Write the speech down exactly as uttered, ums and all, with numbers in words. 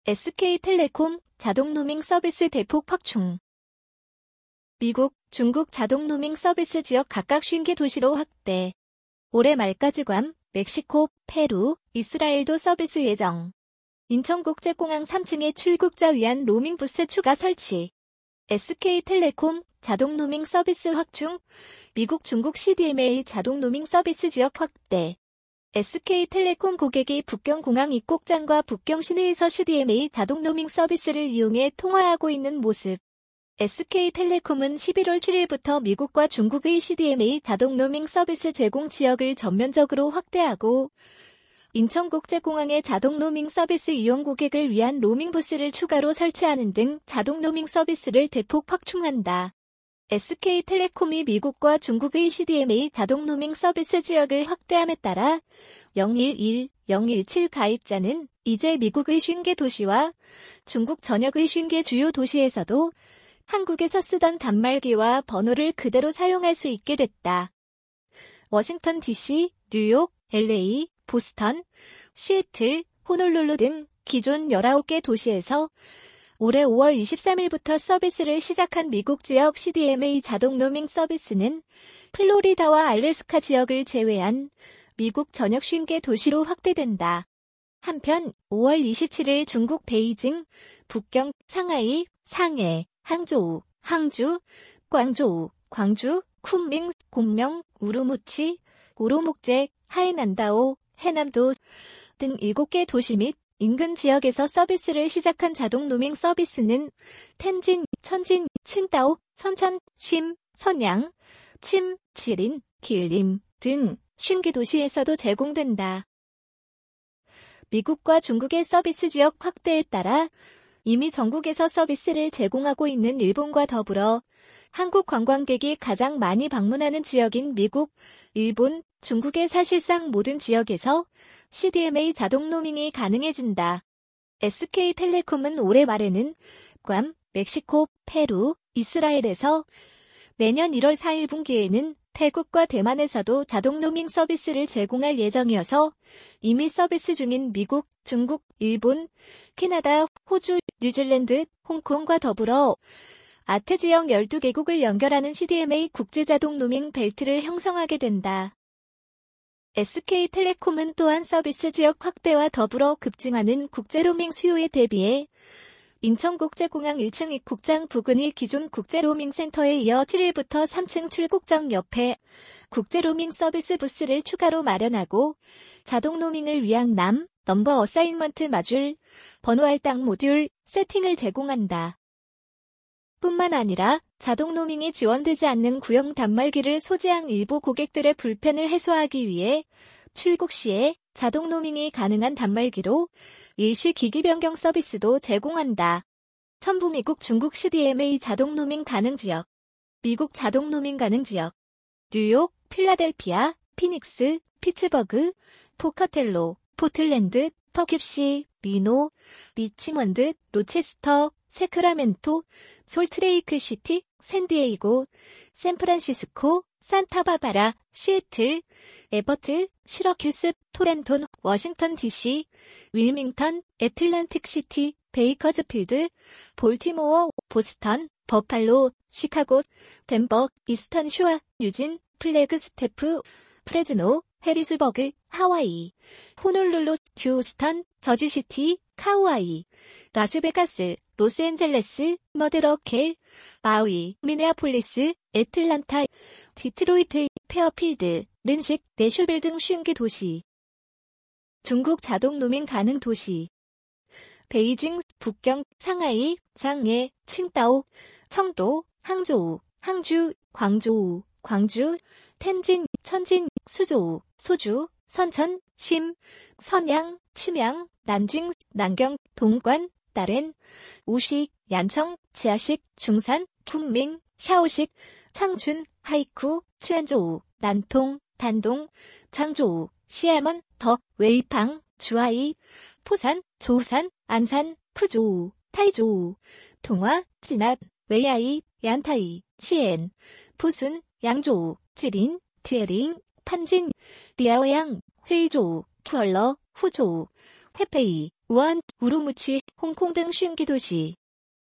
에스케이텔레콤 자동 로밍 서비스 대폭 확충. 미국, 중국 자동 로밍 서비스 지역 각각 오십 개 도시로 확대. 올해 말까지 괌, 멕시코, 페루, 이스라엘도 서비스 예정. 인천국제공항 삼 층에 출국자 위한 로밍 부스 추가 설치. 에스케이텔레콤 자동 로밍 서비스 확충. 미국, 중국 씨디엠에이 자동 로밍 서비스 지역 확대. 에스케이텔레콤 고객이 북경공항 입국장과 북경 시내에서 씨디엠에이 자동 로밍 서비스를 이용해 통화하고 있는 모습. 에스케이텔레콤은 십일월 칠일부터 미국과 중국의 씨디엠에이 자동 로밍 서비스 제공 지역을 전면적으로 확대하고 인천국제공항에 자동 로밍 서비스 이용 고객을 위한 로밍 부스를 추가로 설치하는 등 자동 로밍 서비스를 대폭 확충한다. 에스케이텔레콤이 미국과 중국의 씨디엠에이 자동 로밍 서비스 지역을 확대함에 따라 영일일, 영일칠 가입자는 이제 미국의 오십 개 도시와 중국 전역의 오십 개 주요 도시에서도 한국에서 쓰던 단말기와 번호를 그대로 사용할 수 있게 됐다. 워싱턴 디씨, 뉴욕, 엘에이, 보스턴, 시애틀, 호놀룰루 등 기존 열아홉 개 도시에서 올해 오월 이십삼일부터 서비스를 시작한 미국 지역 씨디엠에이 자동 로밍 서비스는 플로리다와 알래스카 지역을 제외한 미국 전역 오십 개 도시로 확대된다. 한편 오월 이십칠일 중국 베이징, 북경, 상하이, 상해, 항저우, 항주, 광저우, 광주, 쿤밍, 공명, 우루무치, 우루목제, 하이난다오, 해남도 등 일곱 개 도시 및 인근 지역에서 서비스를 시작한 자동 로밍 서비스는 텐진, 천진, 칭다오, 선천, 심, 선양, 침, 지린, 길림 등 오십 개 도시에서도 제공된다. 미국과 중국의 서비스 지역 확대에 따라 이미 전국에서 서비스를 제공하고 있는 일본과 더불어 한국 관광객이 가장 많이 방문하는 지역인 미국, 일본, 중국의 사실상 모든 지역에서 씨디엠에이 자동 로밍이 가능해진다. 에스케이텔레콤은 올해 말에는 괌, 멕시코, 페루, 이스라엘에서 내년 일월 사일 분기에는 태국과 대만에서도 자동 로밍 서비스를 제공할 예정이어서 이미 서비스 중인 미국, 중국, 일본, 캐나다, 호주, 뉴질랜드, 홍콩과 더불어 아태 지역 열두 개국을 연결하는 씨디엠에이 국제 자동 로밍 벨트를 형성하게 된다. 에스케이텔레콤은 또한 서비스 지역 확대와 더불어 급증하는 국제 로밍 수요에 대비해 인천국제공항 일 층 입국장 부근이 기존 국제 로밍 센터에 이어 칠일부터 삼 층 출국장 옆에 국제 로밍 서비스 부스를 추가로 마련하고 자동 로밍을 위한 남, 넘버 어사인먼트 마줄, 번호 할당 모듈, 세팅을 제공한다. 뿐만 아니라 자동 로밍이 지원되지 않는 구형 단말기를 소지한 일부 고객들의 불편을 해소하기 위해 출국 시에 자동 로밍이 가능한 단말기로 일시 기기 변경 서비스도 제공한다. 첨부 미국 중국 씨디엠에이 자동 로밍 가능 지역. 미국 자동 로밍 가능 지역. 뉴욕, 필라델피아, 피닉스, 피츠버그, 포커텔로, 포틀랜드, 퍼큐시, 리노, 리치먼드, 로체스터, 세크라멘토, 솔트레이크 시티, 샌디에이고, 샌프란시스코, 산타바바라, 시애틀, 에버트, 시러큐스, 토렌톤, 워싱턴 디씨, 윌밍턴, 애틀랜틱 시티, 베이커즈필드, 볼티모어, 보스턴, 버팔로, 시카고, 덴버, 이스턴 쇼아, 유진, 플래그스테프, 프레즈노, 해리스버그, 하와이, 호놀룰루, 휴스턴, 저지시티, 카우아이, 라스베가스, 로스앤젤레스, 머드러켈, 마우이, 미네아폴리스, 애틀란타, 디트로이트, 페어필드, 른식, 내슈빌 등 오십 개 도시. 중국 자동 로밍 가능 도시. 베이징, 북경, 상하이, 상해, 칭다오, 청도, 항저우, 항주, 광저우, 광주, 텐진, 천진, 수조우, 소주, 선천, 심, 선양, 침양, 난징, 난경, 동관, 다롄, 우식, 얀청, 지하식, 중산, 쿤밍, 샤오식, 창춘, 하이쿠, 츠안조우, 난통, 단동, 장조우, 시아먼, 더, 웨이팡, 주하이, 포산, 조산, 안산, 푸조우, 타이조우, 동화, 진앗, 웨이아이, 얀타이, 시엔, 푸순, 양조우, 찌린, 티에링, 판진, 리아오양, 회이조우, 푸얼러, 후조우, 회페이, 우한, 우루무치, 홍콩 등 쉰 개 도시.